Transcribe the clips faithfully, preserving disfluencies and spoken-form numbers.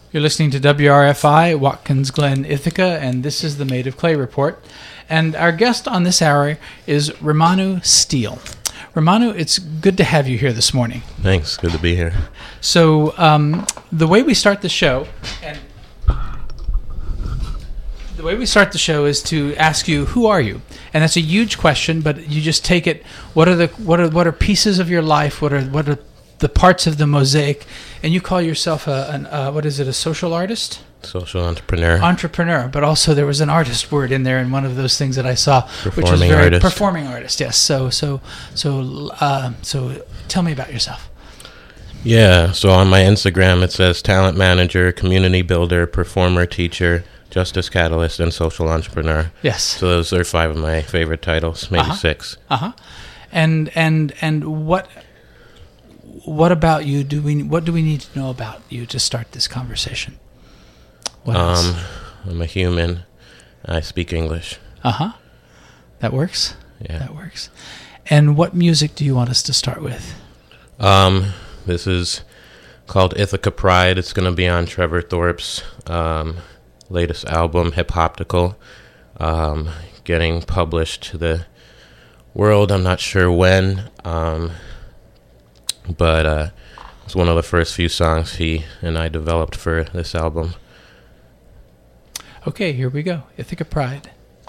You're listening to W R F I, Watkins Glen, Ithaca, and this is the Made of Clay Report. And our guest on this hour is Romanu Steele. Romanu, it's good to have you here this morning. Thanks. Good to be here. So um, the way we start the show, and the way we start the show is to ask you, who are you? And that's a huge question, but you just take it. What are the what are what are pieces of your life? What are what are the parts of the mosaic? And you call yourself a an, uh, what is it? A social artist? Social entrepreneur. Entrepreneur, but also there was an artist word in there in one of those things that I saw, Performing which was very artist. performing artist. Yes. So so so uh, so tell me about yourself. Yeah. So on my Instagram, it says talent manager, community builder, performer, teacher, justice catalyst, and social entrepreneur. Yes. So those are five of my favorite titles, maybe Uh-huh. six. Uh huh. And and and what what about you? Do we what do we need to know about you to start this conversation? What else? Um, I'm a human. I speak English. Uh huh. That works. Yeah. That works. And what music do you want us to start with? Um, this is called Ithaca Pride. It's going to be on Trevor Thorpe's um, latest album, Hip Hoptical, um, getting published to the world. I'm not sure when, um, but uh, it's one of the first few songs he and I developed for this album. Okay, here we go. Ithaca Pride.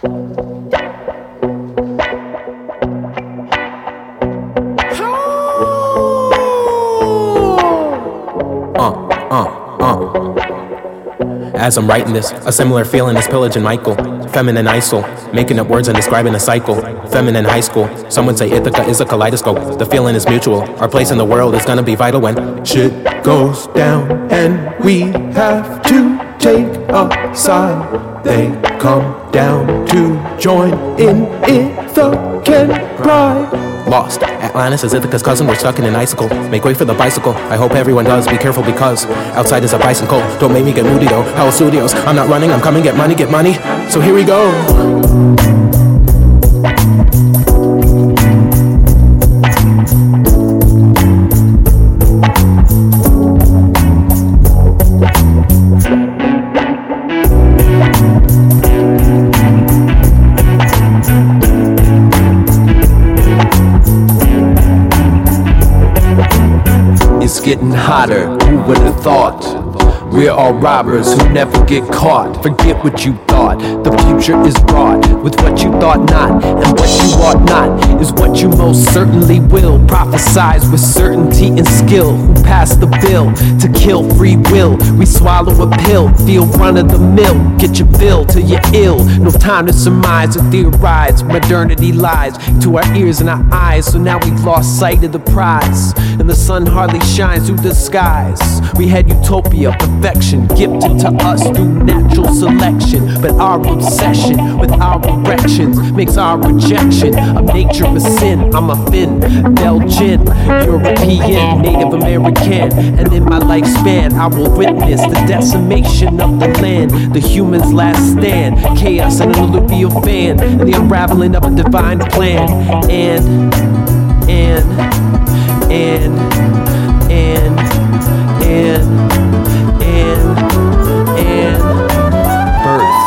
As I'm writing this, a similar feeling is Pillage and Michael. Feminine isol, making up words and describing a cycle. Feminine high school, some would say Ithaca is a kaleidoscope. The feeling is mutual, our place in the world is gonna be vital when shit goes down and we have to take a side. They come down to join in Ithacan pride. Lost. Atlantis is Ithaca's cousin, we're stuck in an icicle. Make way for the bicycle, I hope everyone does. Be careful because outside is a bison cold. Don't make me get moody though, Howell Studios. I'm not running, I'm coming, get money, get money. So here we go. Getting hotter, who would have thought? We're all robbers who never get caught. Forget what you thought, the future is wrought with what you thought not, and what you ought not is what you most certainly will. Prophesize with certainty and skill. Who passed the bill to kill free will? We swallow a pill, feel run of the mill. Get your fill till you're ill. No time to surmise or theorize. Modernity lies to our ears and our eyes. So now we've lost sight of the prize, and the sun hardly shines through the skies. We had utopia, perfection, gifted to us through natural selection. But our obsession with our erections makes our rejection of nature a sin. I'm a Finn, Belgian, European, Native American, and in my lifespan I will witness the decimation of the land, the human's last stand, chaos and an alluvial fan, and the unraveling of a divine plan. And, and, and, and, and, and, and birth.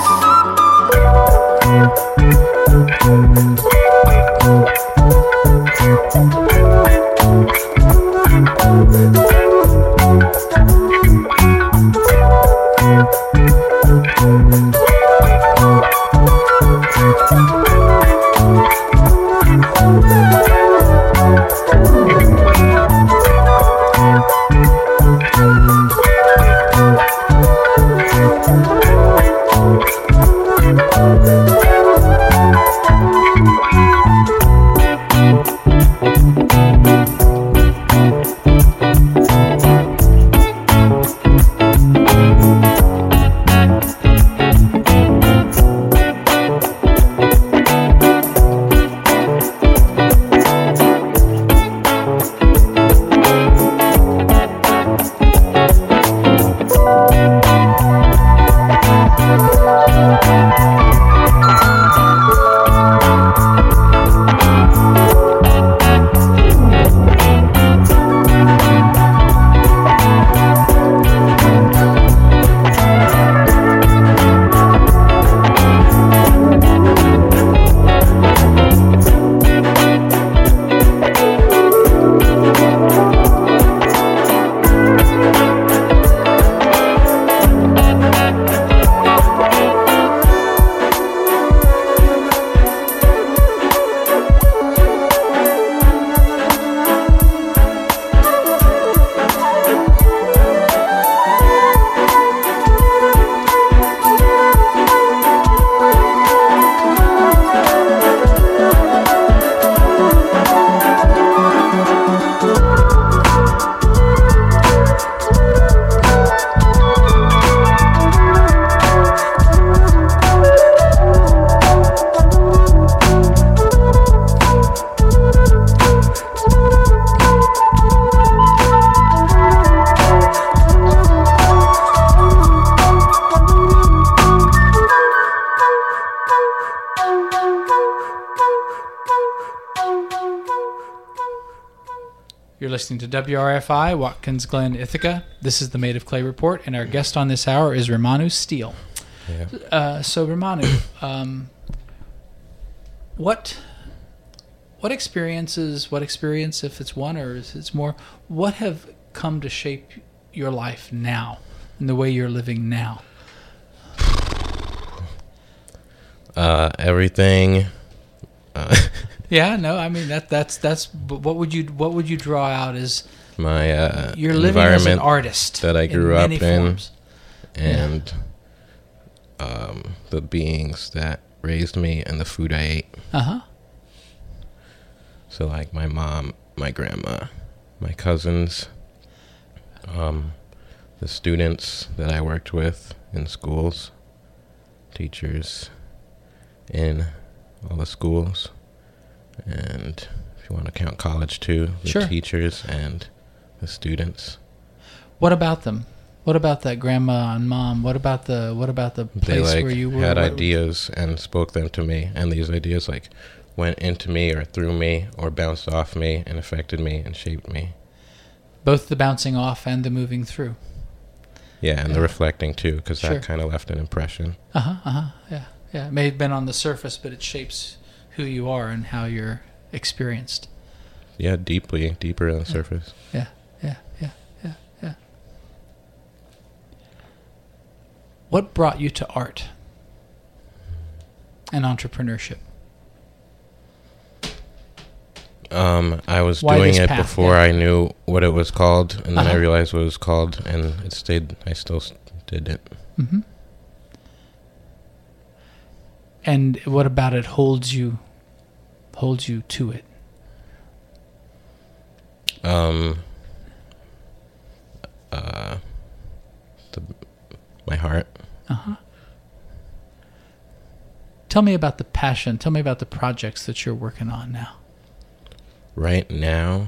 listening to W R F I, Watkins Glen, Ithaca. This is the Made of Clay Report, and our guest on this hour is Romanu Steele. Yeah. Uh, so, Romanu, um, what what experiences, what experience, if it's one or if it's more, what have come to shape your life now and the way you're living now? Uh, everything. Uh, Yeah, no, I mean that that's that's. But what would you what would you draw out as my uh, you're living as an environment artist that I grew in up many in, forms. and um, the beings that raised me, and the food I ate. Uh huh. So, like my mom, my grandma, my cousins, um, the students that I worked with in schools, teachers in all the schools, and if you want to count college too, the Sure. teachers and the students. What about them? What about that grandma and mom? What about the what about the They place like where you were? had What- ideas and spoke them to me, and these ideas like went into me or through me or bounced off me and affected me and shaped me. Both the bouncing off and the moving through. Yeah, and Yeah. the reflecting too, because Sure. that kind of left an impression. Uh huh. Uh huh. Yeah. Yeah. It may have been on the surface, but it shapes who you are and how you're experienced. Yeah, deeply, deeper than the surface. Yeah. Yeah. Yeah. Yeah. Yeah. What brought you to art and entrepreneurship? Um, I was Why doing this it path? before Yeah. I knew what it was called, and then I Uh-huh. realized what it was called, and it stayed. I still s- did it. Mm-hmm. And what about it holds you holds you to it? Um, uh, the, my heart. Uh-huh. Tell me about the passion. Tell me about the projects that you're working on now. Right now,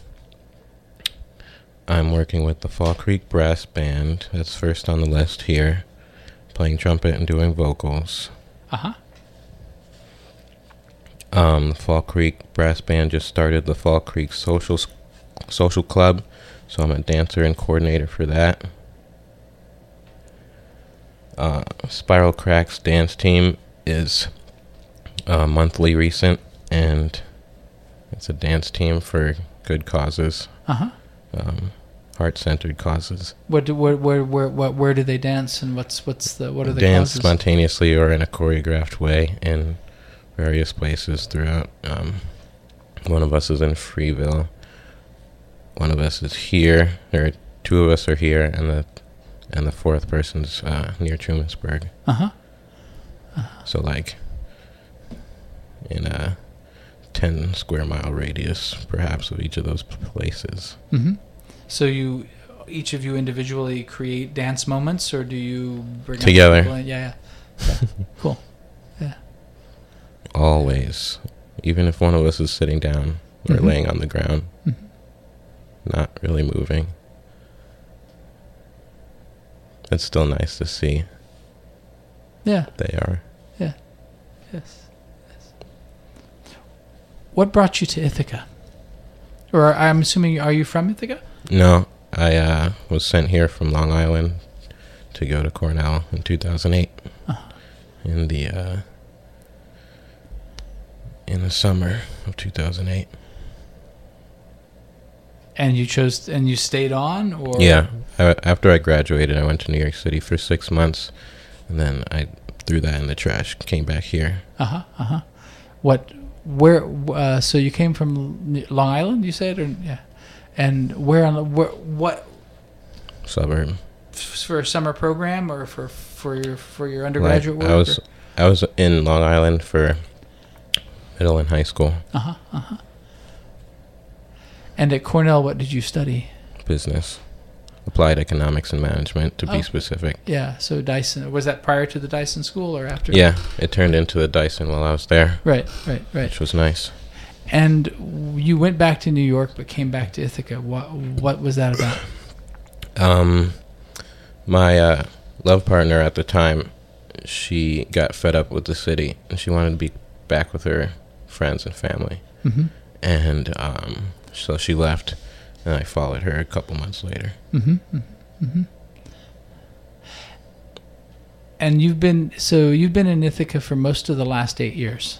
I'm working with the Fall Creek Brass Band. That's first on the list here, playing trumpet and doing vocals. Uh-huh. Um, the Fall Creek Brass Band just started the Fall Creek Social Social Club, so I'm a dancer and coordinator for that. Uh, Spiral Cracks dance team is uh, monthly recent, and it's a dance team for good causes, Uh-huh. um, heart-centered causes. What do, where, where, where, where, where do they dance, and what's what's the what are the Dance causes? spontaneously or in a choreographed way in various places throughout. Um, one of us is in Freeville. One of us is here. Or two of us are here, and the and the fourth person's uh, near Trumansburg. Uh-huh. So like in a ten square mile radius, perhaps, of each of those places. Mm-hmm. So you, each of you individually create dance moments, or do you bring other Together. people in? Yeah, yeah. yeah. Cool. Yeah. Always, even if one of us is sitting down or Mhm. laying on the ground, Mhm. not really moving. It's still nice to see Yeah. they are. Yes. Yes. What brought you to Ithaca? Or I'm assuming, are you from Ithaca? No, I uh, was sent here from Long Island to go to Cornell in two thousand eight. Uh-huh. In the uh, in the summer of two thousand eight. And you chose, and you stayed on, or Yeah, I, after I graduated, I went to New York City for six months, and then I threw that in the trash. Came back here. Uh huh. Uh huh. What? Where? Uh, so you came from Long Island, you said, or yeah? And where on the where? What? Suburb. f- For a summer program, or for for your for your undergraduate Like, work? I was I was in Long Island for middle and high school. Uh huh. Uh huh. And at Cornell, what did you study? Business, applied economics and management, to Oh. be specific. Yeah. So Dyson, was that prior to the Dyson School or after? Yeah, it turned into the Dyson while I was there, Right. Right. Right. which was nice. And you went back to New York, but came back to Ithaca. What What was that about? Um, my uh, love partner at the time, she got fed up with the city, and she wanted to be back with her friends and family. Mm-hmm. And um, so she left, and I followed her a couple months later. Mm-hmm. Mm-hmm. And you've been so you've been in Ithaca for most of the last eight years.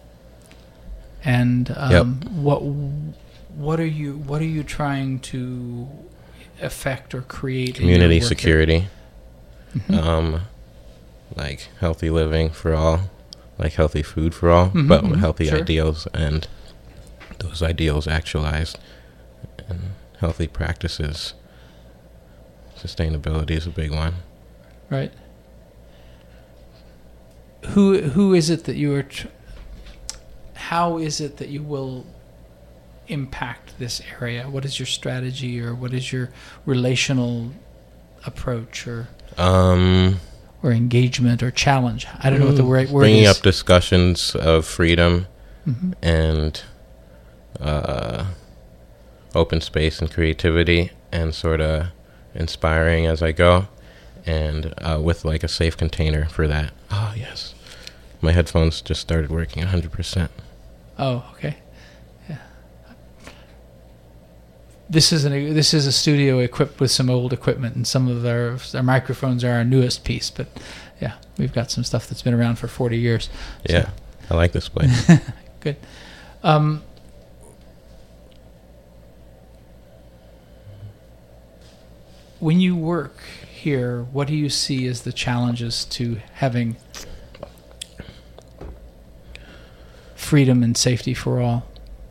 And um, Yep. what what are you what are you trying to affect or create? Community in your work security, Mhm. um, like healthy living for all, like healthy food for all, Mhm, but mhm, with healthy sure. ideals and those ideals actualized, and healthy practices. Sustainability is a big one. Right. Who who is it that you are? Tr- how is it that you will impact this area? What is your strategy, or what is your relational approach, or Um, or engagement, or challenge? I don't know what the right word bringing is. up discussions of freedom Mhm. and uh, open space and creativity, and sort of inspiring as I go, and uh, with like a safe container for that. Oh yes, my headphones just started working one hundred percent. Oh, okay. Yeah. This is an this is a studio equipped with some old equipment, and some of our our microphones are our newest piece. But yeah, we've got some stuff that's been around for forty years. Yeah, I like this place. Good. Um, when you work here, what do you see as the challenges to having freedom and safety for all?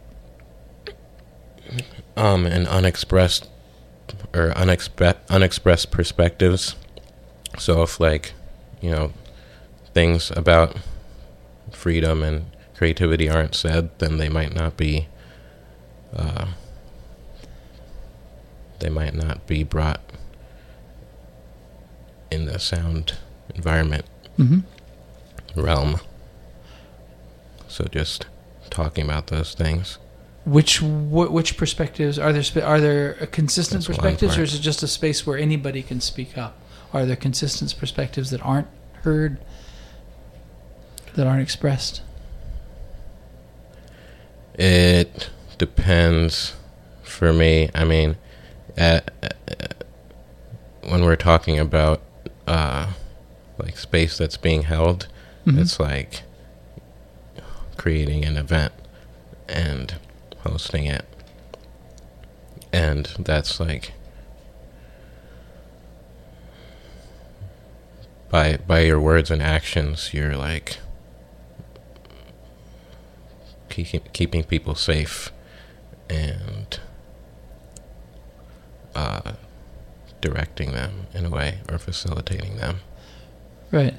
Um, and unexpressed or unexpe- unexpressed perspectives. So if like, you know, things about freedom and creativity aren't said, then they might not be uh, they might not be brought in the sound environment Mm-hmm. realm. So just talking about those things. Which wh- which perspectives are there? Sp- are there uh, consistent That's one perspectives, or part. is it just a space where anybody can speak up? Are there consistent perspectives that aren't heard, that aren't expressed? It depends for me. I mean, at, at, when we're talking about uh, like space that's being held, Mhm. it's like creating an event and hosting it. And that's like by by your words and actions, you're like keep, keeping people safe and uh, directing them in a way, or facilitating them. Right.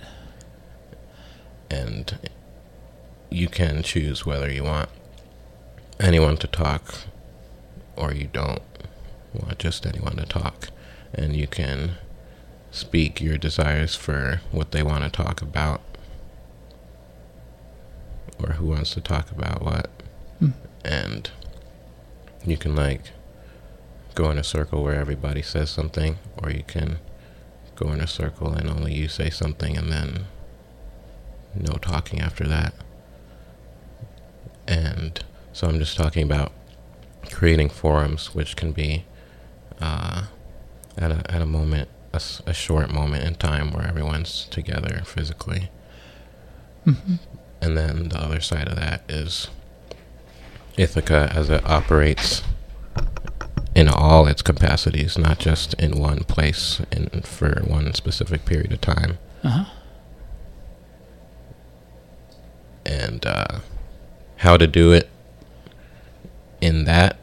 And you can choose whether you want anyone to talk or you don't want just anyone to talk. And you can speak your desires for what they want to talk about, or who wants to talk about what. Mm. And you can like go in a circle where everybody says something, or you can go in a circle and only you say something and then no talking after that. And so I'm just talking about creating forums, which can be uh, at a at a moment, a, s- a short moment in time where everyone's together physically. Mm-hmm. And then the other side of that is Ithaca as it operates in all its capacities, not just in one place and for one specific period of time. Uh-huh. And uh, how to do it in that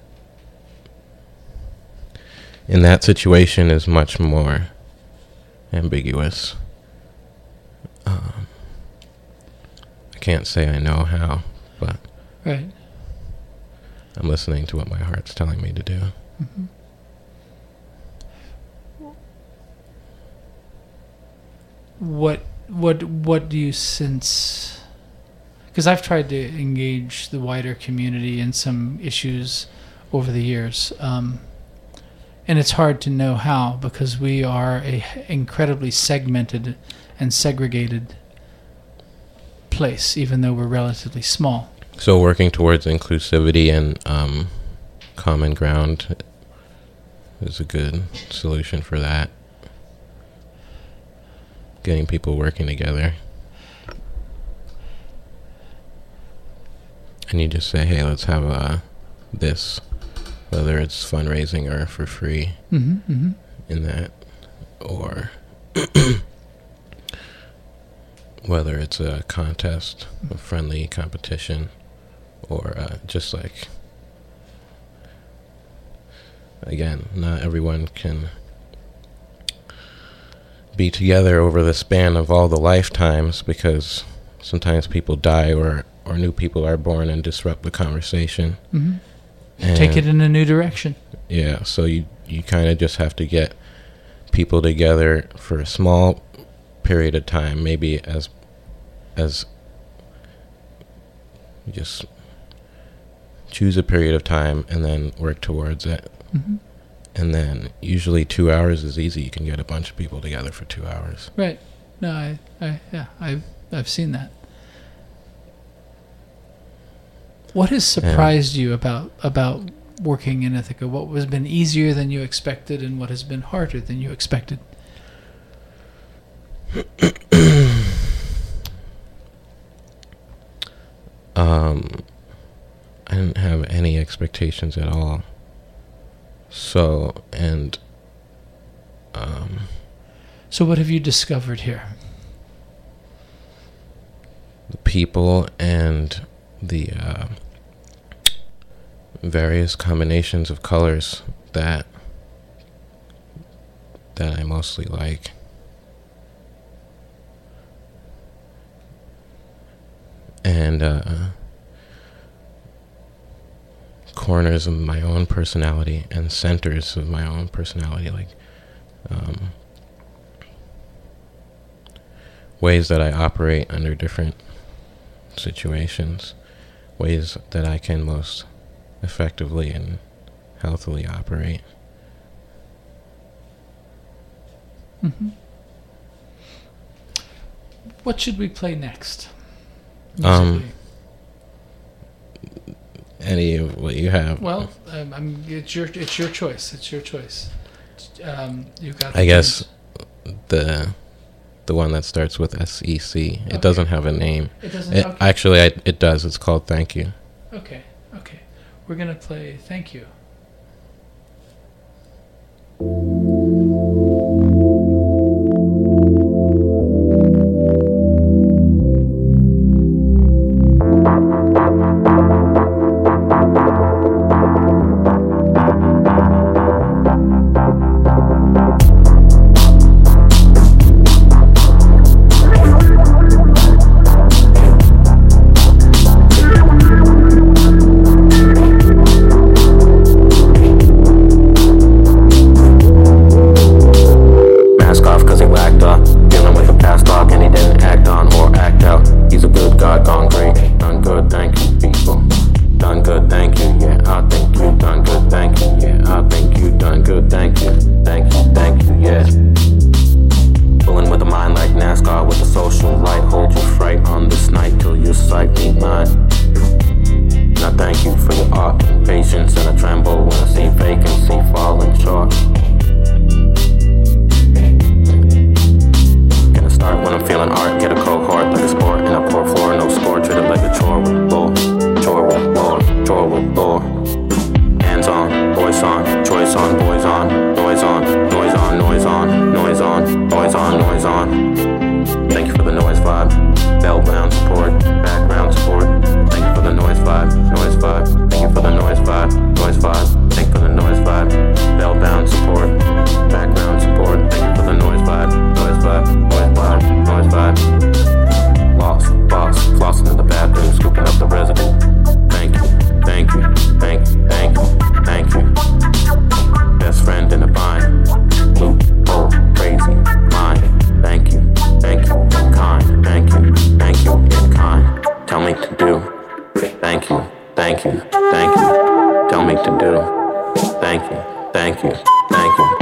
in that situation is much more ambiguous. Um, I can't say I know how, but Right. I'm listening to what my heart's telling me to do. Mm-hmm. What what what do you sense? Because I've tried to engage the wider community in some issues over the years, um, and it's hard to know how, because we are a incredibly segmented and segregated place, even though we're relatively small. So working towards inclusivity and um, common ground is a good solution for that. Getting people working together. And you just say, hey, let's have uh, this, whether it's fundraising or for free Mm-hmm, mm-hmm. in that, or whether it's a contest, a friendly competition, or uh, just like, again, not everyone can be together over the span of all the lifetimes, because sometimes people die or or new people are born and disrupt the conversation. Mm-hmm. And Take it in a new direction. yeah, so you, you kind of just have to get people together for a small period of time, maybe as as you just choose a period of time and then work towards it. Mm-hmm. And then usually two hours is easy. You can get a bunch of people together for two hours. Right. No, I, I yeah, I, I've seen that. What has surprised you about about working in Ithaca? What has been easier than you expected, and what has been harder than you expected? um, I didn't have any expectations at all. So, and um, So what have you discovered here? the people and the uh, various combinations of colors that that I mostly like. And uh, corners of my own personality and centers of my own personality, like um, ways that I operate under different situations, ways that I can most effectively and healthily operate. Mm-hmm. What should we play next? Um, musically? Any of what you have. Well, um, I'm, it's your it's your choice. It's your choice. Um, you got. I guess the the one that starts with S E C. It Okay. doesn't have a name. It doesn't. It, okay. Actually, I, it does. It's called Thank You. Okay. Okay. We're gonna play Thank You. Mask off cause he whacked up. Dealing with the past talk and he didn't act on or act out. He's a good God gone green. Done good, thank you, people. Done good, thank you, yeah, I think you done good, thank you, yeah, I think you done good, thank you, thank you, thank you, yeah. Pulling with a mind like NASCAR with a social light. Hold your fright on this night till your sight be mine. And I thank you for your art and patience, and I tremble when I see vacancy falling short. Gonna start when I'm feeling art, get a cohort like a sport, and I pour floor, no score, treat it like a chore with bull, chore with bull, chore with bull. Hands on, voice on, choice on, boys on, noise on, noise on, noise on, noise on, noise on, noise on. Thank you for the noise vibe, bell-bound support, background support. Thank you for the noise vibe, noise vibe. Thank you for the noise vibe, noise vibe. Thank you for the noise vibe, bell-bound support, background support. Thank you for the noise vibe, noise vibe, noise vibe, noise vibe. Lost, boss, flossing in the bathroom, scooping up the residue. Thank you, thank you, thank you, thank you, thank you. Best friend in a bind, loophole, crazy mind. Thank you, thank you, in kind. Thank you, thank you, in kind. Tell me to do. Thank you, thank you, thank you. Tell me to do. Thank you, thank you, thank you.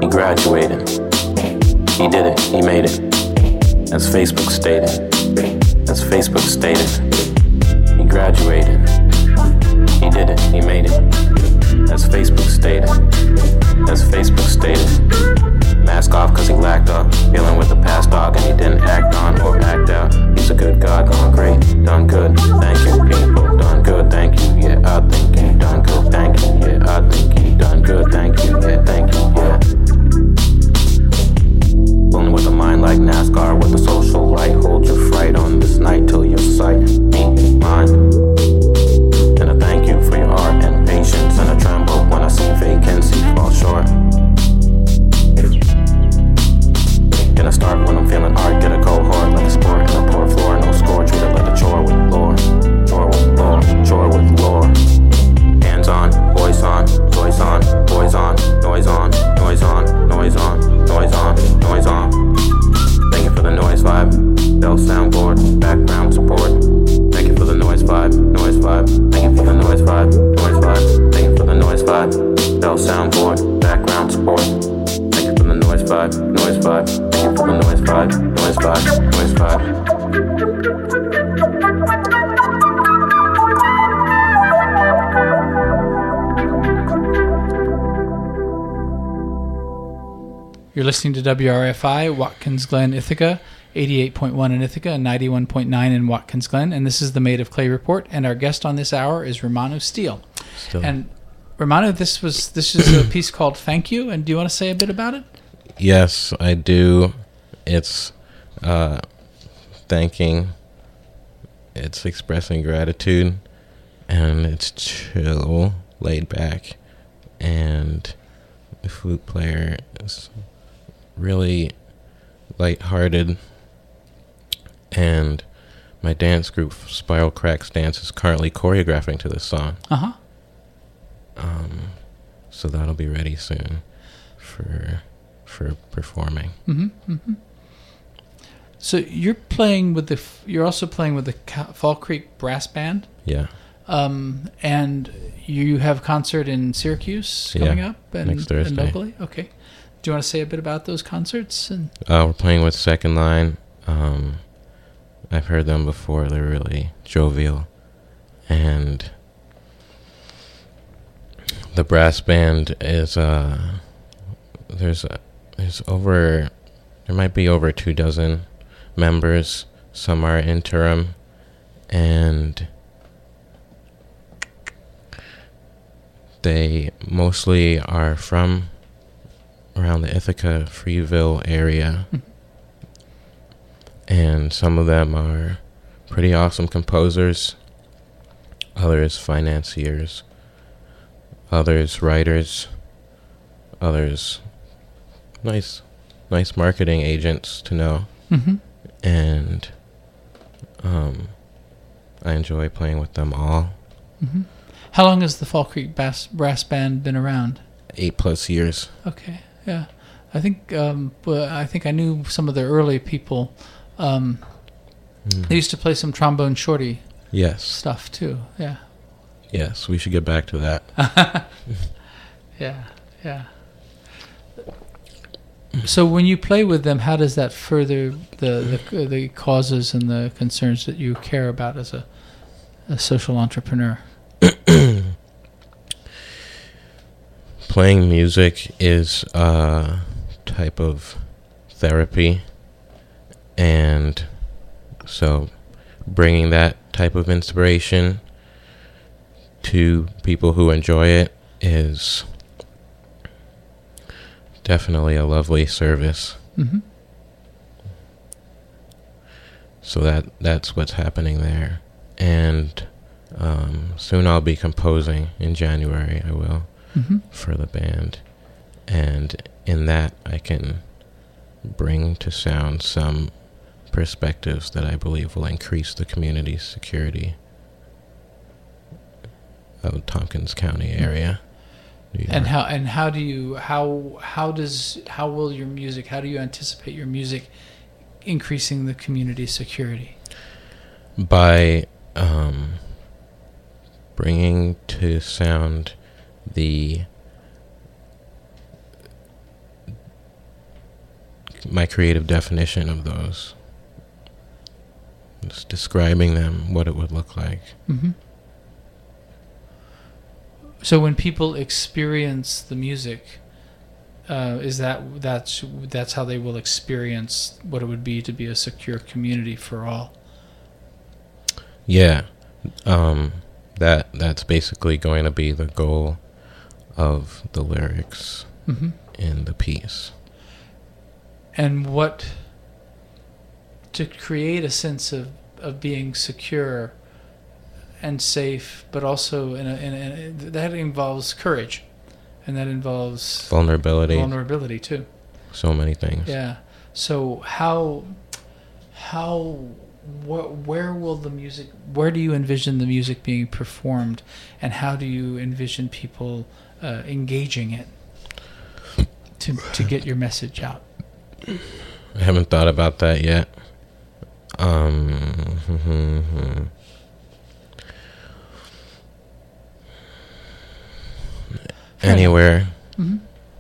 graduated. He did it, he made it. As Facebook stated. As Facebook stated. He graduated. He did it, he made it. As Facebook stated. As Facebook stated. Mask off cause he lacked up. Dealing with the past dog and he didn't act on or act out. He's a good guy, going great, done good. Thank you, people, done good, thank you. Yeah, I think you done good, thank you. Yeah, I think you done good, thank you. Yeah, thank you, yeah. Willing with a mind like NASCAR with a social light. Hold your fright on this night till your sight be mine. And a thank you for your art and patience. And a tremble when I see vacancy fall short. Gonna start when I'm feeling art. Get a cohort like a sport in a poor floor. No score, treat it like a chore with lore. Chore with lore, chore with lore. Hands on, voice on, voice on, boys on, noise on, noise on, noise on, noise on, noise on. Thank you for the noise vibe. Bell soundboard, background support. Thank you for the noise vibe, noise vibe. Thank you for the noise vibe, noise vibe. Thank you for the noise vibe. Bell soundboard, background support. Thank you for the noise vibe, noise vibe. Thank you for the noise vibe, noise vibe, noise vibe. You're listening to W R F I, Watkins Glen, Ithaca, eighty-eight point one in Ithaca and ninety-one point nine in Watkins Glen. And this is the Made of Clay Report. And our guest on this hour is Romano Steele. Still. And Romano, this was this is a piece called Thank You. And do you want to say a bit about it? Yes, I do. It's uh, thanking, it's expressing gratitude, and it's chill, laid back, and the flute player is really lighthearted, and my dance group, Spiral Cracks Dance, is currently choreographing to this song. Uh-huh. Um, so that'll be ready soon for for performing. Mm-hmm, mm-hmm. So you're playing with the, f- you're also playing with the Ca- Fall Creek Brass Band. Yeah. Um, and you have a concert in Syracuse coming Yeah, up and, next Thursday. and locally. Okay. Do you want to say a bit about those concerts? And Uh, we're playing with Second Line. Um, I've heard them before. They're really jovial. And the brass band is, uh, there's, uh, there's over, there might be over two dozen members. Some are interim. And they mostly are from around the Ithaca, Freeville area. And some of them are pretty awesome composers, others financiers, others writers, others nice nice marketing agents to know. mm-hmm. And um, I enjoy playing with them all. Mm-hmm. How long has the Fall Creek Brass, Brass Band been around? Eight plus years. Okay, yeah. I think um, well, I think I knew some of the early people. Um, Mm. They used to play some trombone shorty Yes. stuff too. Yeah, Yes, we should get back to that. yeah, yeah. So when you play with them, how does that further the the, the causes and the concerns that you care about as a, a social entrepreneur? Playing music is a type of therapy, and so bringing that type of inspiration to people who enjoy it is definitely a lovely service. Mm-hmm. So that that's what's happening there. And um, soon I'll be composing in January, I will, Mm-hmm. for the band. And in that I can bring to sound some perspectives that I believe will increase the community's security of the Tompkins County area. New And York. how and how do you how how does how will your music how do you anticipate your music increasing the community's security? By um, bringing to sound the my creative definition of those. Just describing them, what it would look like. Mm-hmm. So when people experience the music, uh, is that that's that's how they will experience what it would be to be a secure community for all? Yeah, um, that that's basically going to be the goal of the lyrics Mm-hmm. in the piece. And what to create a sense of, of being secure and safe, but also in a, in a, that involves courage, and that involves Vulnerability. vulnerability too. So many things. Yeah. So how how wh- where will the music? Where do you envision the music being performed, and how do you envision people uh, engaging it to to get your message out? I haven't thought about that yet. Um, anywhere, Mm-hmm.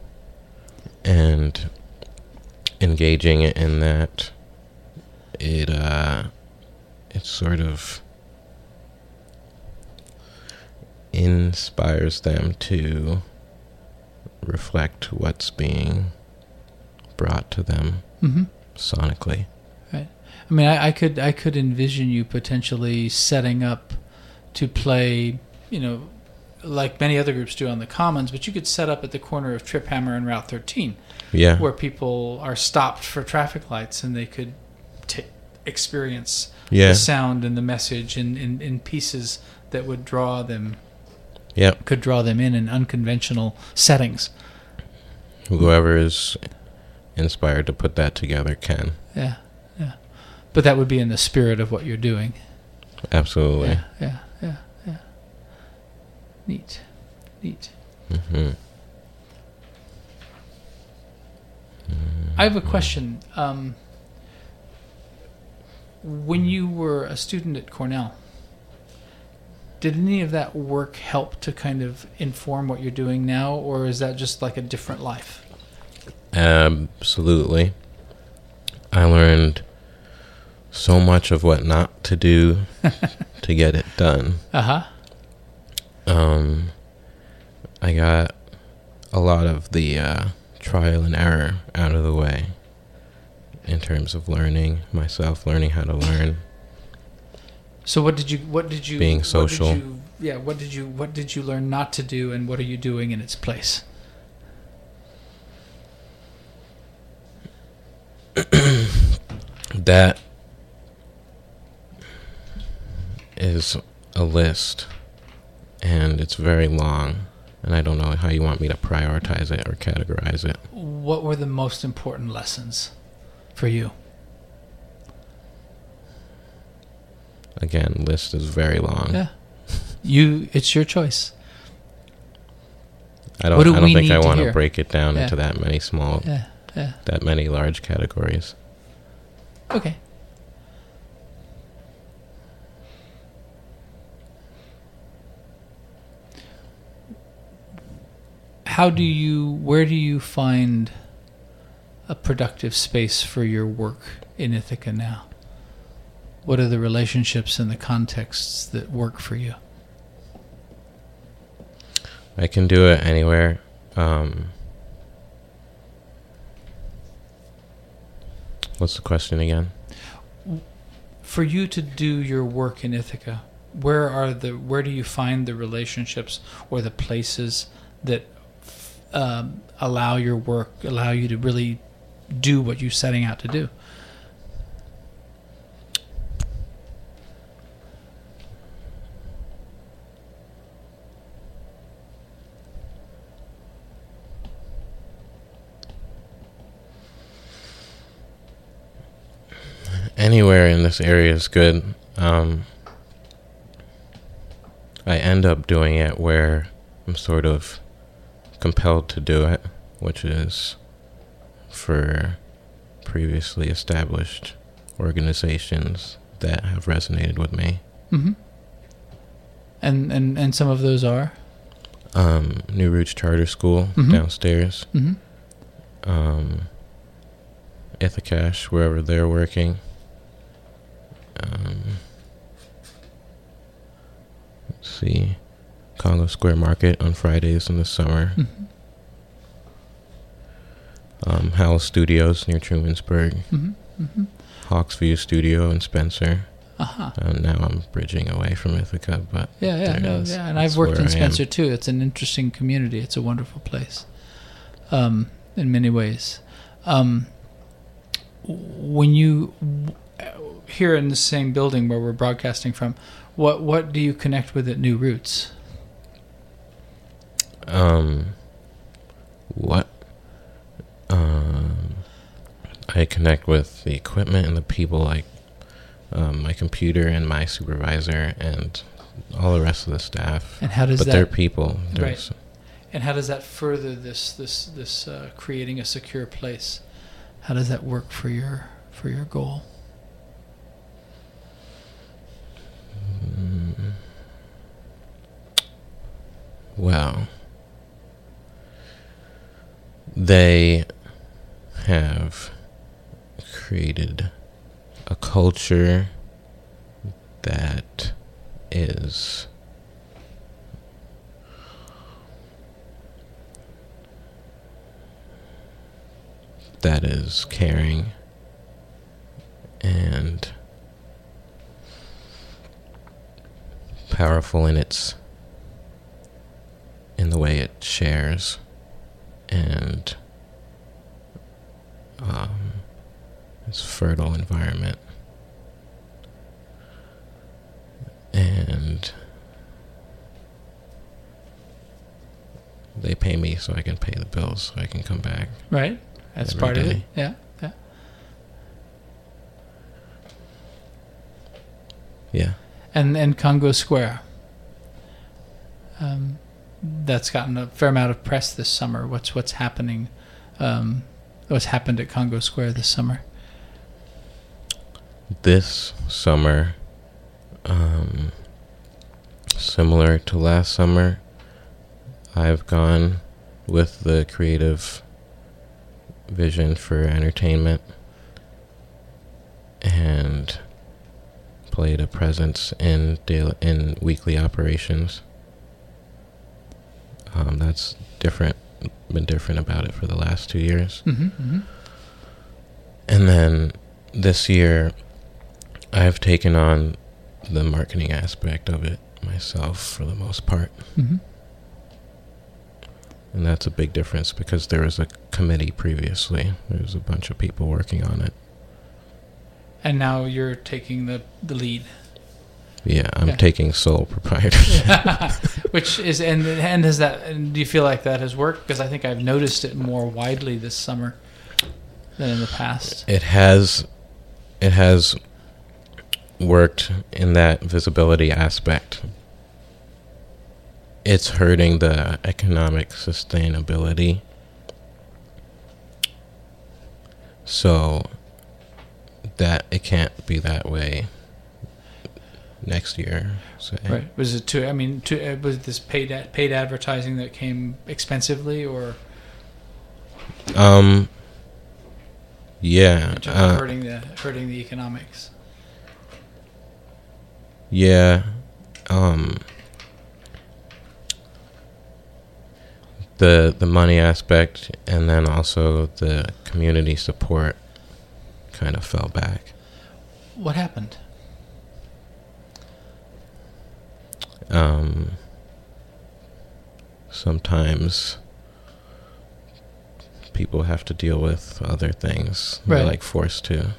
and engaging in that, it uh, it sort of inspires them to reflect what's being brought to them Mm-hmm. sonically. Right. I mean, I, I could I could envision you potentially setting up to play, you know, like many other groups do on the Commons, but you could set up at the corner of Trip Hammer and Route thirteen, Yeah. where people are stopped for traffic lights, and they could t- experience Yeah. the sound and the message in, in, in pieces that would draw them, Yep. could draw them in in unconventional settings. Whoever is inspired to put that together can. Yeah, yeah. But that would be in the spirit of what you're doing. Absolutely. Yeah, yeah, yeah, yeah. Neat, neat. Mm-hmm. I have a question. Um, when you were a student at Cornell, did any of that work help to kind of inform what you're doing now, or is that just like a different life? Absolutely. I learned so much of what not to do to get it done. Uh-huh. Um, I got a lot of the uh, trial and error out of the way in terms of learning myself, learning how to learn. So what did you what did you Being what social. did you, yeah, what did you what did you learn not to do, and what are you doing in its place? That is a list, and it's very long, and I don't know how you want me to prioritize it or categorize it. What were the most important lessons for you? Again, list is very long. Yeah. You it's your choice. I don't What do I don't we think need I to want to hear? break it down Yeah. into that many small Yeah. Yeah. that many large categories. Okay. How do you, where do you find a productive space for your work in Ithaca now? What are the relationships and the contexts that work for you? I can do it anywhere. Um, what's the question again? For you to do your work in Ithaca, where are the where do you find the relationships or the places that um, allow your work, allow you to really do what you're setting out to do? Anywhere in this area is good. Um, I end up doing it where I'm sort of compelled to do it, which is for previously established organizations that have resonated with me. Mm-hmm. And, and and some of those are? Um, New Roots Charter School Mhm. downstairs. Mm-hmm. Um, Ithacash, wherever they're working. Um, let's see. Congo Square Market on Fridays in the summer. Mm-hmm. Um, Howl Studios near Trumansburg. Mm-hmm. Mm-hmm. Hawksview Studio in Spencer. Uh-huh. Uh, now I'm bridging away from Ithaca, but Yeah, yeah, there no, it is. yeah. And That's I've worked where in I Spencer am. too. It's an interesting community. It's a wonderful place, um, in many ways. Um, when you here in the same building where we're broadcasting from, what what do you connect with at New Roots? Um, what? Um, I connect with the equipment and the people, like um, my computer and my supervisor and all the rest of the staff. And how does but that they're people. Right. There's- And how does that further this this this uh, creating a secure place? How does that work for your for your goal? Mm, well, they have created a culture that is that is caring and powerful in its in the way it shares and um, its fertile environment. And they pay me so I can pay the bills so I can come back. Right. That's Every part of it. day. Yeah. Yeah. Yeah. And and Congo Square. Um, that's gotten a fair amount of press this summer. What's what's happening? Um, what's happened at Congo Square this summer? This summer, um, similar to last summer, I've gone with the creative vision for entertainment and played a presence in daily, in weekly operations. Um, that's different, been different about it for the last two years. Mm-hmm, mm-hmm. And then this year, I've taken on the marketing aspect of it myself for the most part. Mm-hmm. And that's a big difference because there was a committee previously. There was a bunch of people working on it. And now you're taking the, the lead. Yeah, I'm Yeah. taking sole proprietorship. Which is, and and has that, and do you feel like that has worked? Because I think I've noticed it more widely this summer than in the past. It has, it has worked in that visibility aspect. It's hurting the economic sustainability. So that it can't be that way next year. So Right. Was it too, I mean, too, uh, was this paid ad, paid advertising that came expensively, or Um. Yeah. just Uh, hurting the hurting the economics? yeah. Um. The the money aspect and then also the community support kind of fell back. What happened? Um. Sometimes people have to deal with other things. They're Right. like forced to.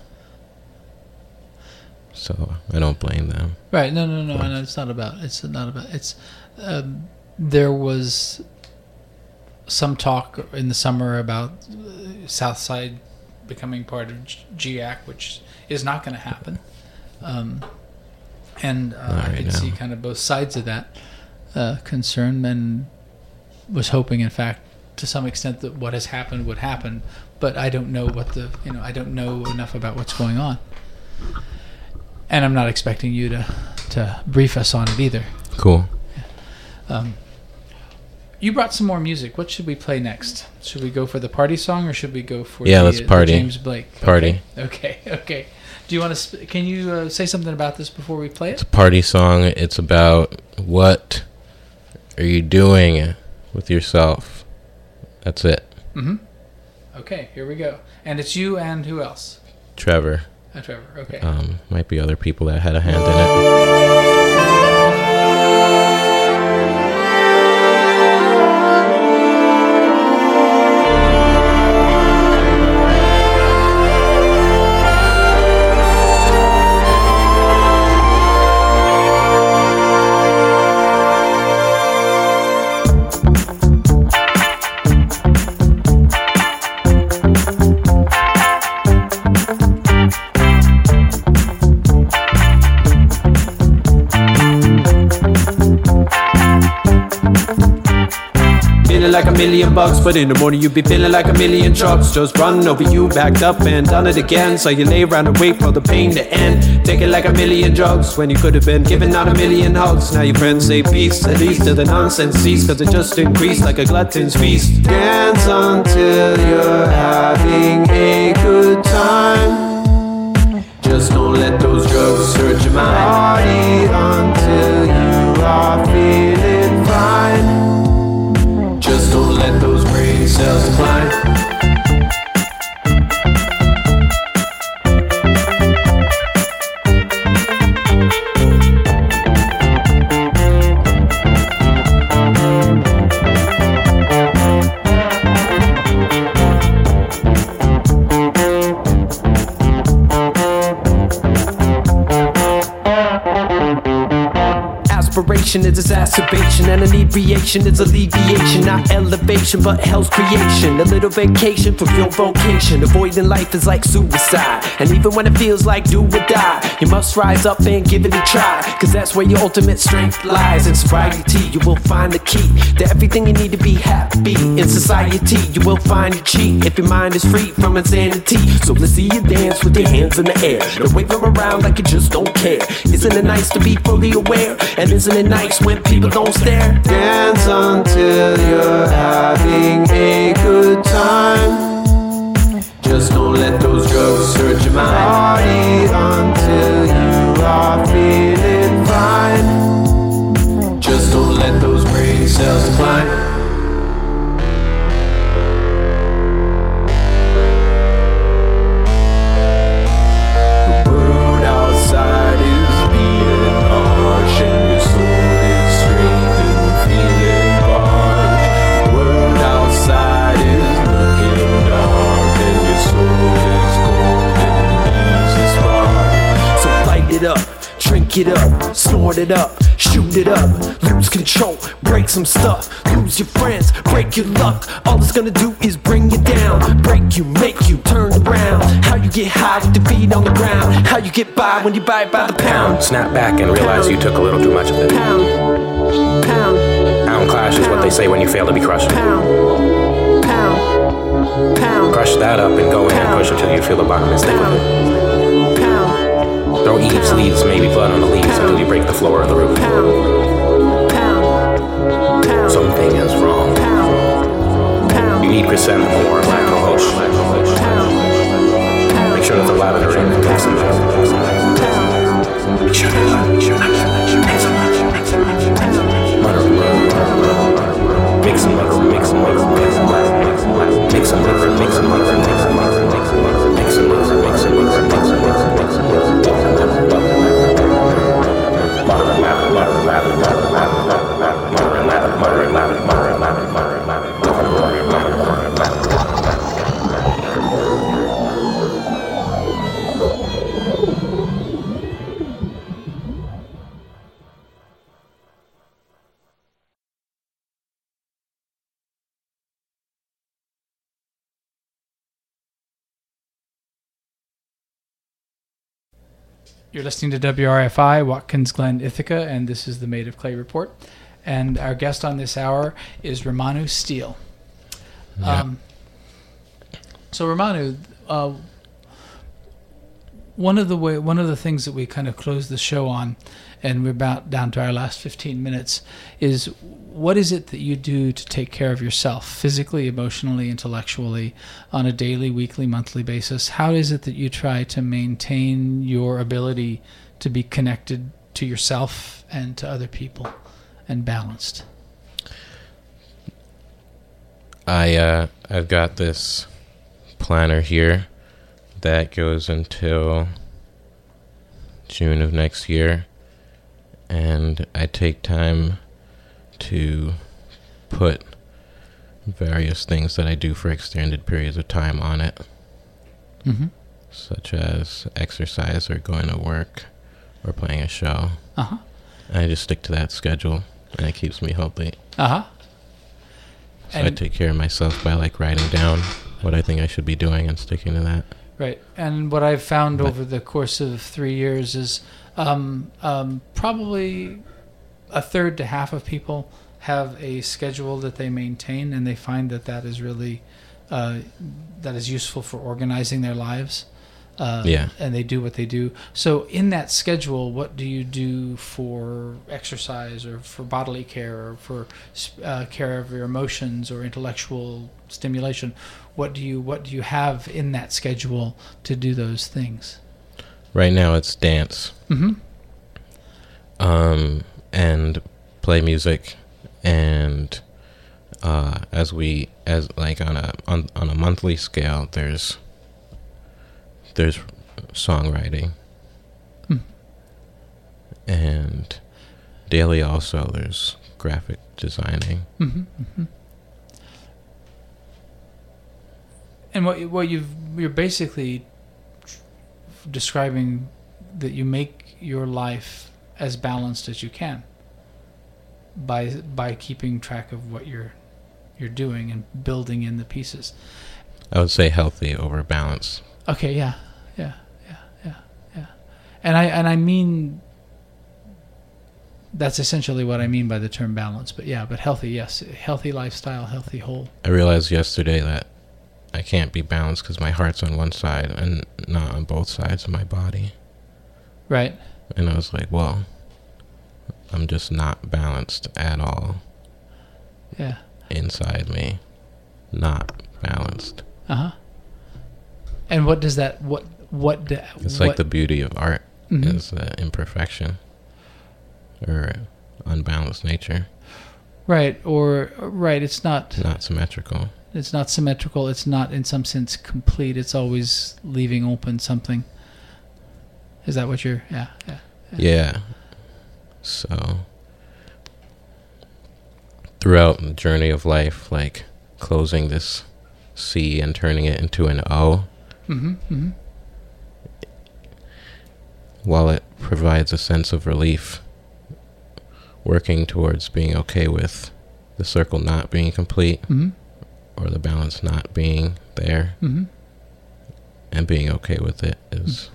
So I don't blame them. Right. No, no, no. Right. No, it's not about. It's not about. It's. Um, there was some talk in the summer about uh, Southside becoming part of G- GIAC, which is not going to happen. Um, and uh, Not I right could now. see kind of both sides of that uh, concern, and was hoping, in fact, to some extent, that what has happened would happen. But I don't know what the you know I don't know enough about what's going on, and I'm not expecting you to to brief us on it either. Cool. Um, You brought some more music. What should we play next? Should we go for the party song or should we go for Yeah, the, let's uh, the party. James Blake? Party. Okay, okay. okay. Do you want to? Sp- can you uh, say something about this before we play It's it? a party song. It's about what are you doing with yourself. That's it. Mm-hmm. Okay, here we go. And it's you and who else? Trevor. Uh, Trevor. Okay. Um, might be other people that had a hand in it. Feeling like a million bucks, but in the morning you be feeling like a million trucks. Just running over you, backed up and done it again. So you lay around and wait for the pain to end. Take it like a million drugs when you could have been giving out a million hugs. Now your friends say peace, at least till the nonsense cease, cause it just increased like a glutton's feast. Dance until you're having a good time. Just don't let those drugs hurt your mind. Party until you are feeling fine. Just don't let those brain cells decline. Aspiration is exacerbation, and inebriation is alleviation, not elevation, but hell's creation. A little vacation from your vocation. Avoiding life is like suicide, and even when it feels like do or die, you must rise up and give it a try, cause that's where your ultimate strength lies. In sobriety, you will find the key to everything you need to be happy. In society, you will find your cheat if your mind is free from insanity. So let's see you dance with your hands in the air, don't wave them around like you just don't care. Isn't it nice to be fully aware? And isn't it nice when people don't stare? Dance until you're having a good time. Just don't let those drugs hurt your mind. Party until you are feeling fine. Just don't let those brain cells decline. Drink it up, snort it up, shoot it up, lose control, break some stuff, lose your friends, break your luck. All it's gonna do is bring you down, break you, make you turn around. How you get high with the feet on the ground, how you get by when you buy it by the pound. Snap back and realize you took a little too much of it. Pound, pound, Pound clash is what they say when you fail to be crushed. pound, pound, pound. Crush that up and go in and push until you feel the bottom and stick with it. Throw eaves, leaves, maybe blood on the leaves until you break the floor of the roof. Something is wrong. You need chrysanthemum or black cohosh. Make sure that the lavender in and mix them up. Make sure that make sure that mix them up. Mix them up. Mutter, mutter, mix them up. Mix them up. Mix them up. Mix them up. Mix them up. Mix them up. Mix them up. Mix them up. Mix them up. Mix them up. Mix them up. You're listening to W R F I, Watkins Glen, Ithaca, and this is the Made of Clay Report. And our guest on this hour is Romanu Steele. Yeah. Um, so, Romanu, uh, one of the way, one of the things that we kind of close the show on, and we're about down to our last fifteen minutes, is what is it that you do to take care of yourself physically, emotionally, intellectually on a daily, weekly, monthly basis? How is it that you try to maintain your ability to be connected to yourself and to other people and balanced? I uh, I've got this planner here that goes until June of next year, and I take time to put various things that I do for extended periods of time on it, Mm-hmm. such as exercise or going to work or playing a show. Uh-huh. I just stick to that schedule, and it keeps me healthy. Uh-huh. So I And- take care of myself by like writing down what I think I should be doing and sticking to that. Right. And what I've found But- over the course of three years is um, um, probably a third to half of people have a schedule that they maintain, and they find that that is really uh, that is useful for organizing their lives. Uh, Yeah. And they do what they do. So in that schedule, what do you do for exercise or for bodily care or for uh, care of your emotions or intellectual stimulation? What do you what do you have in that schedule to do those things? Right now it's dance, Mm-hmm. um, and play music, and uh, as we as like on a on, on a monthly scale, there's there's songwriting, Hmm. and daily also there's graphic designing. Mm-hmm. Mm-hmm. And what you- what you've you're basically describing that you make your life as balanced as you can by by keeping track of what you're you're doing and building in the pieces. I would say healthy over balance. Okay, yeah, yeah, yeah, yeah, yeah. And I and I mean that's essentially what I mean by the term balance. But yeah, but healthy, yes, healthy lifestyle, healthy whole. I realized yesterday that I can't be balanced because my heart's on one side and not on both sides of my body. Right. And I was like, well, I'm just not balanced at all Yeah. inside me. Not balanced. Uh huh. And what does that? What? What? Do, It's what, like the beauty of art Mhm. is uh, imperfection or unbalanced nature, right or right. It's not. not symmetrical. It's not symmetrical. It's not in some sense complete. It's always leaving open something. Is that what you're? Yeah. Yeah. Yeah. So throughout the journey of life, like closing this C and turning it into an O, Mm-hmm. Mm-hmm. while it provides a sense of relief, working towards being okay with the circle not being complete Mm-hmm. or the balance not being there, Mm-hmm. and being okay with it is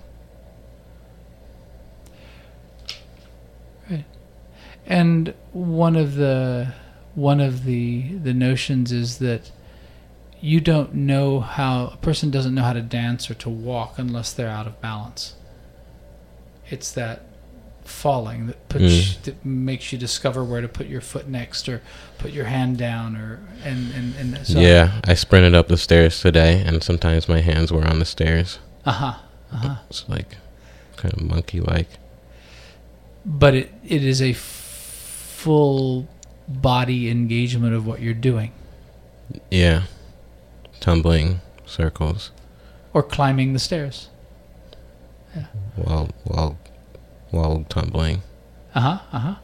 And one of the one of the the notions is that you don't know how a person doesn't know how to dance or to walk unless they're out of balance. It's that falling that puts Mm. that makes you discover where to put your foot next or put your hand down or and and, and so yeah. I sprinted up the stairs today, and sometimes my hands were on the stairs. uh-huh uh-huh It's like kind of monkey like. but it it is a f- full body engagement of what you're doing Yeah, tumbling circles or climbing the stairs. while while while tumbling. Uh-huh uh-huh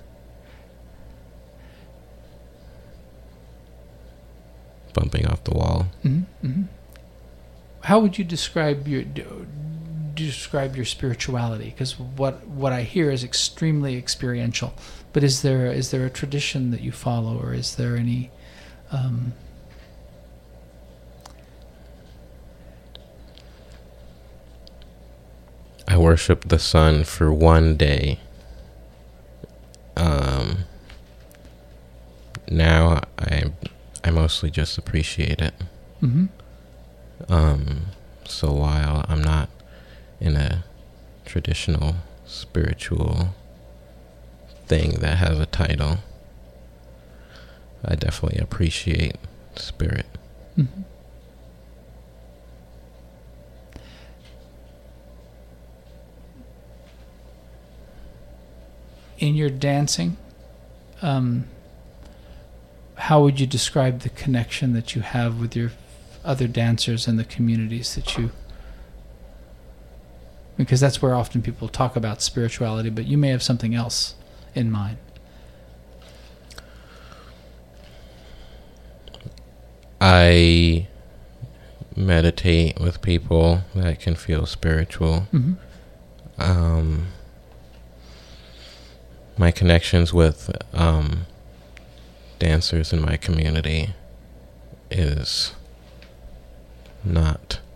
Bumping off the wall. Mm-hmm, mm-hmm. How would you describe your do, describe your spirituality? Because what what I hear is extremely experiential. But is there is there a tradition that you follow, or is there any? Um, I worship the sun for one day. Um, now I I mostly just appreciate it. mm-hmm, Um, so while I'm not in a traditional spiritual thing that has a title. I definitely appreciate spirit. Mm-hmm. In your dancing, um, how would you describe the connection that you have with your other dancers and the communities that you... Because that's where often people talk about spirituality, but you may have something else in mind. I meditate with people that can feel spiritual. Mm-hmm. Um, my connections with um, dancers in my community is not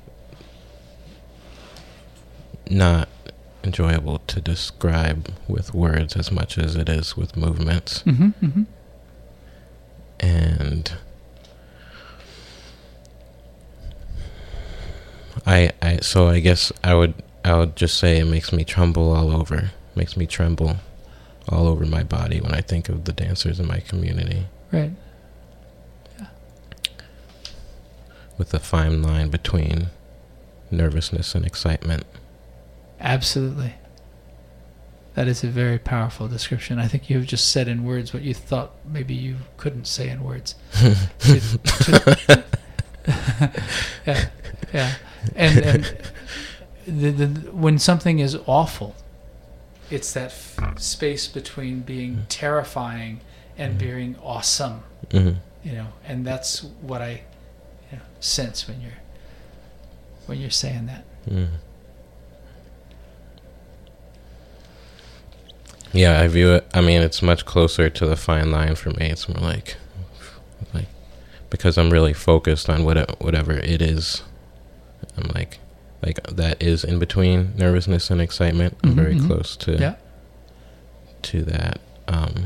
not enjoyable to describe with words as much as it is with movements. Mm-hmm, mm-hmm. And I, I, so I guess I would, I would just say it makes me tremble all over, makes me tremble all over my body when I think of the dancers in my community. Right. Yeah. With the fine line between nervousness and excitement. Absolutely. That is a very powerful description. I think you have just said in words what you thought maybe you couldn't say in words. to, to yeah, yeah. And, and the, the, when something is awful, it's that f- space between being terrifying and being awesome. Mm-hmm. You know, and that's what I you know, sense when you're when you're saying that. Mm-hmm. Yeah, I view it, I mean, it's much closer to the fine line for me. It's more like, like, because I'm really focused on what it, whatever it is. I'm like, like that is in between nervousness and excitement. I'm Mm-hmm, very mm-hmm. close to, Yeah. to that, um,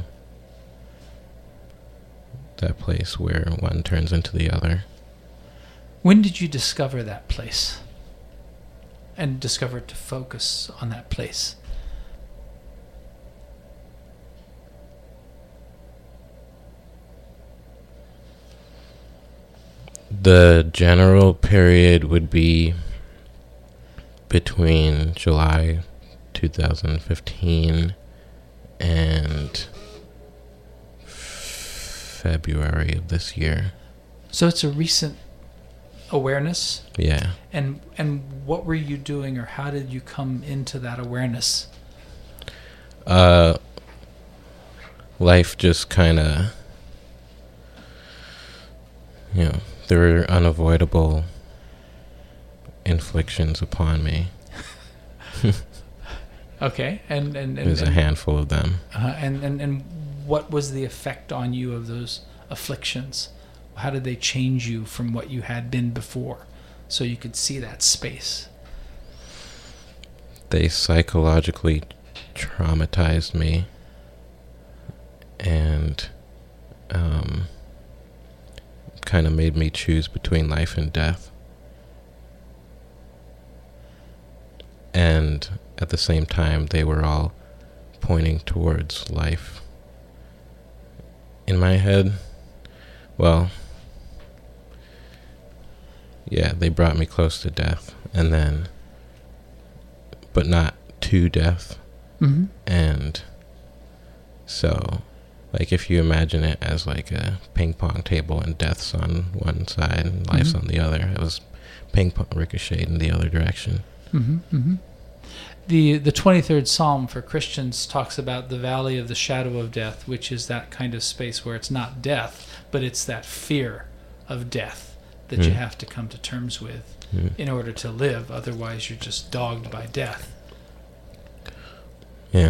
that place where one turns into the other. When did you discover that place? And discover to focus on that place? The general period would be between July twenty fifteen and February of this year. So it's a recent awareness? Yeah. And and what were you doing, or how did you come into that awareness? Uh, life just kind of, you know, there were unavoidable inflictions upon me. Okay, and and, and There's and, a handful of them. Uh, and and and what was the effect on you of those afflictions? How did they change you from what you had been before, so you could see that space? They psychologically traumatized me, and um, kind of made me choose between life and death. And at the same time, they were all pointing towards life. In my head, well, yeah, they brought me close to death, and then, but not to death. Mm-hmm. And so, like, if you imagine it as like a ping pong table and death's on one side and life's Mm-hmm. on the other, it was ping pong ricocheted in the other direction. Mm-hmm. Mm-hmm. The the twenty-third Psalm for Christians talks about the valley of the shadow of death, which is that kind of space where it's not death, but it's that fear of death that Mm. you have to come to terms with Mm. in order to live. Otherwise, you're just dogged by death. Yeah.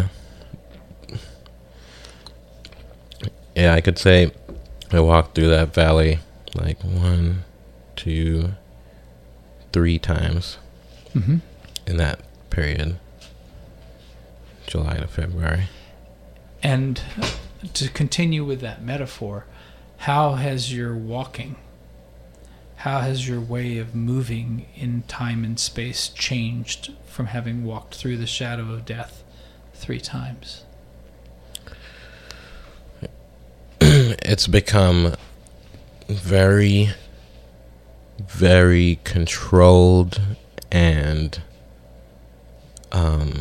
Yeah, I could say I walked through that valley like one, two, three times Mm-hmm. in that period, July to February. And to continue with that metaphor, how has your walking how has your way of moving in time and space changed from having walked through the shadow of death three times? It's become very, very controlled and um,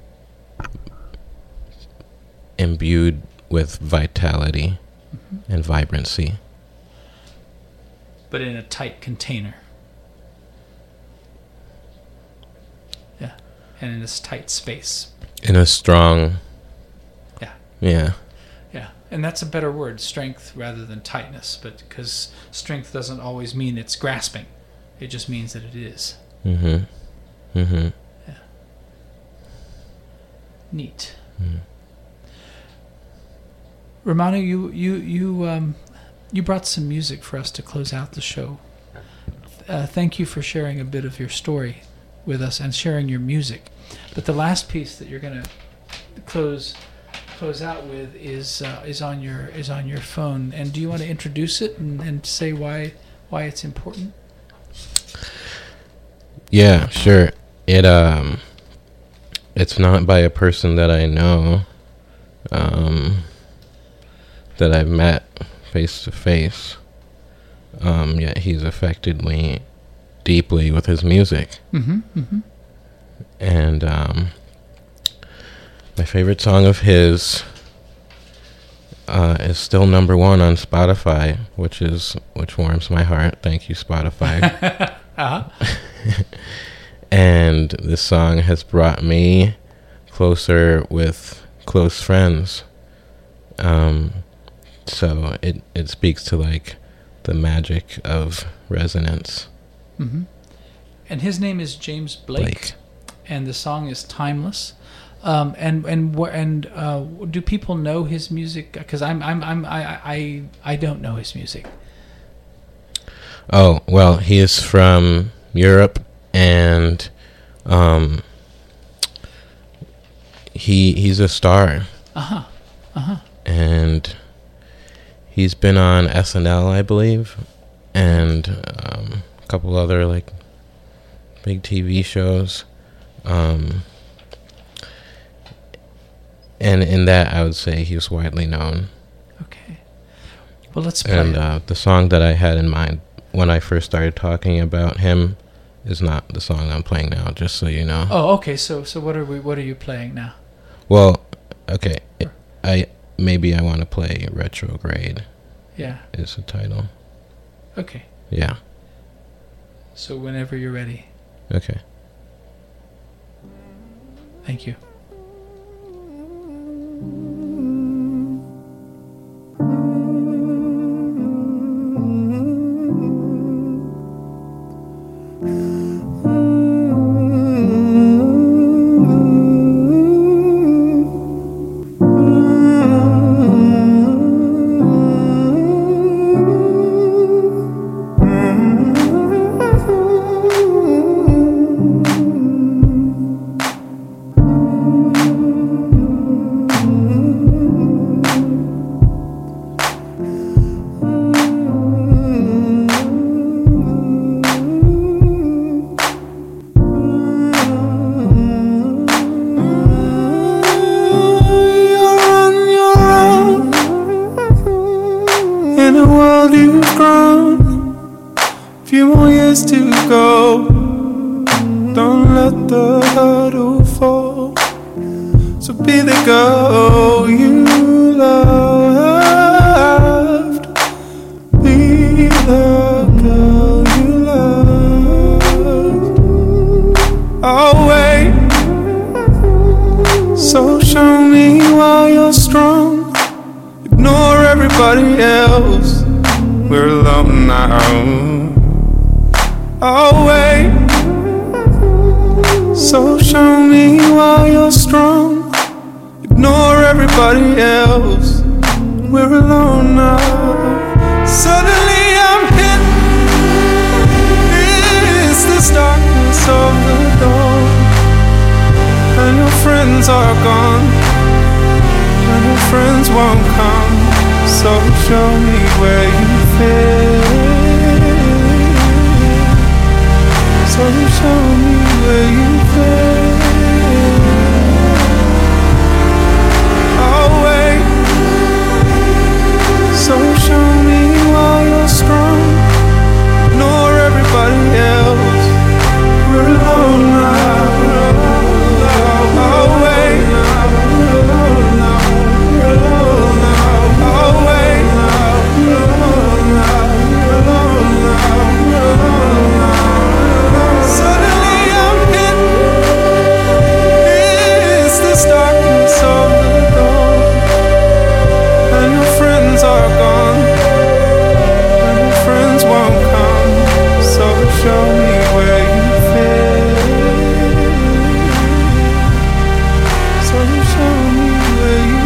imbued with vitality mm-hmm. and vibrancy. But in a tight container. Yeah. And in this tight space. In a strong... Yeah. Yeah. Yeah. And that's a better word, strength rather than tightness. But because strength doesn't always mean it's grasping. It just means that it is. Mm-hmm. Mm-hmm. Yeah. Neat. Mm. Romano, you you you um you brought some music for us to close out the show. Uh, thank you for sharing a bit of your story with us and sharing your music. But the last piece that you're going to close close out with is uh, is on your is on your phone. And do you want to introduce it and, and say why why it's important? Yeah, sure. It um, it's not by a person that I know, um, that I've met face to face. Um, yet he's affected me deeply with his music. Mm-hmm, mm-hmm. And um, my favorite song of his uh, is still number one on Spotify, which is which warms my heart. Thank you, Spotify. uh-huh. And this song has brought me closer with close friends. Um, so it, it speaks to like the magic of resonance. Mm-hmm. And his name is James Blake, Blake. And the song is Timeless. Um, and and and uh, do people know his music? Because I'm I'm I'm I, I I don't know his music. Oh well, he is from Europe, and um, he he's a star. Uh huh. Uh huh. And he's been on S N L, I believe, and um, a couple other like big T V shows. Um, and in that, I would say he was widely known. Okay. Well, let's play. And uh, the song that I had in mind when I first started talking about him is not the song I'm playing now, just so you know. Oh, okay. So, so what are we? What are you playing now? Well, okay. It, I maybe I want to play Retrograde. Yeah. Is the title. Okay. Yeah. So whenever you're ready. Okay. Thank you. Show me where you fit. show me where you've been. I'll wait. So show me while you're strong. Ignore everybody else. We're alone now. I'll wait. We're alone now. We're alone now. I'll wait. We're alone now. We're alone now. We're alone now. Suddenly I'm hidden. It's this darkness of the dawn, and your friends are gone, and your friends won't come. So show me where you fit. So show me where you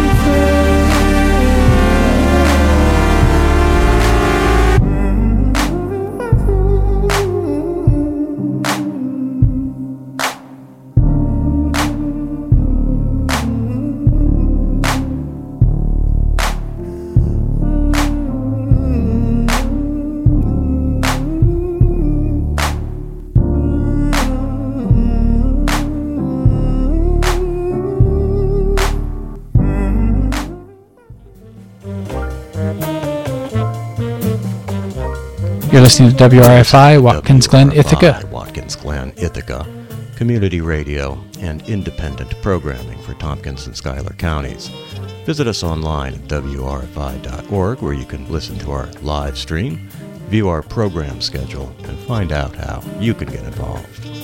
You're listening to W R F I, Watkins Glen, Ithaca. Watkins Glen, Ithaca, community radio and independent programming for Tompkins and Schuyler counties. Visit us online at W R F I dot org, where you can listen to our live stream, view our program schedule, and find out how you can get involved.